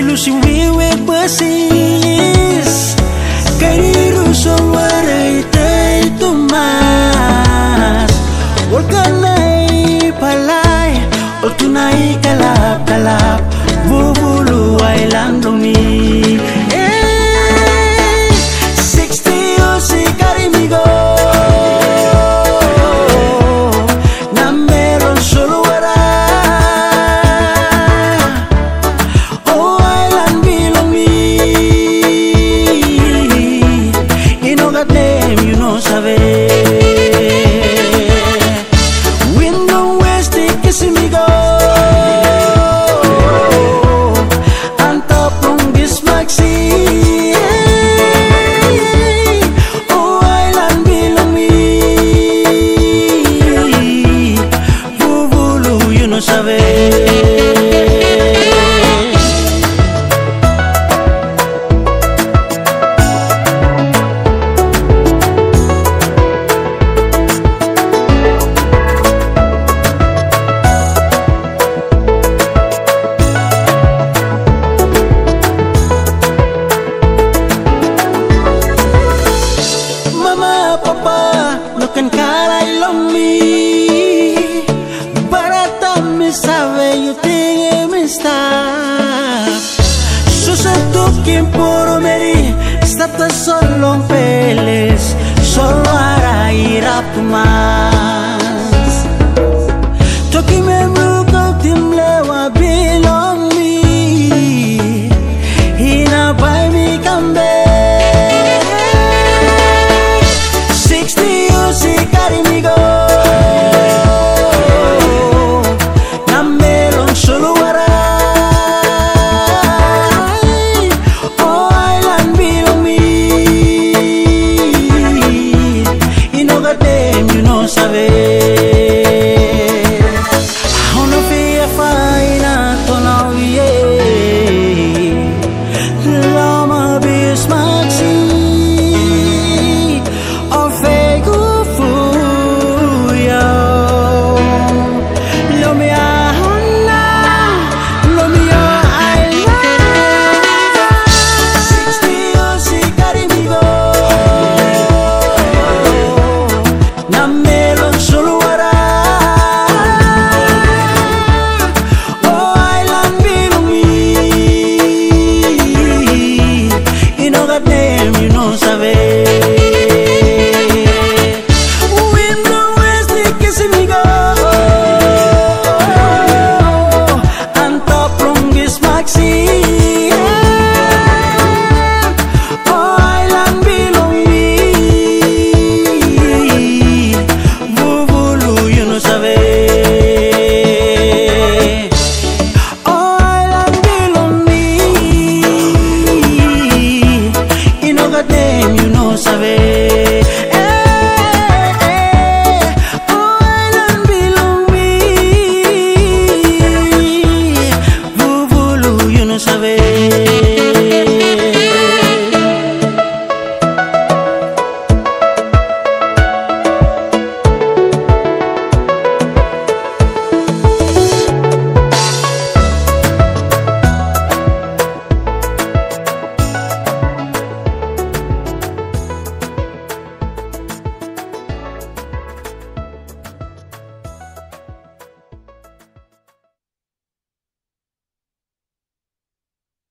Lulusing wiwi persis kay rusong waray tay tumas Walkanay palay o tunay kalap-kalap Bubulu ay landong ni 60 o si Karimigo na meron solo wala O island belong me Inogat name you know sabe Window West Kisimigo Papa, no can caray lo mi Barata me sabe, yo te me está Susanto quien por meri Stata solo un peles Solo hará ir a tu más Toki me muko timlewa belong me Hina by me cambe Si Karimigo na meron solo waray O island belong me Inogat name you know sabe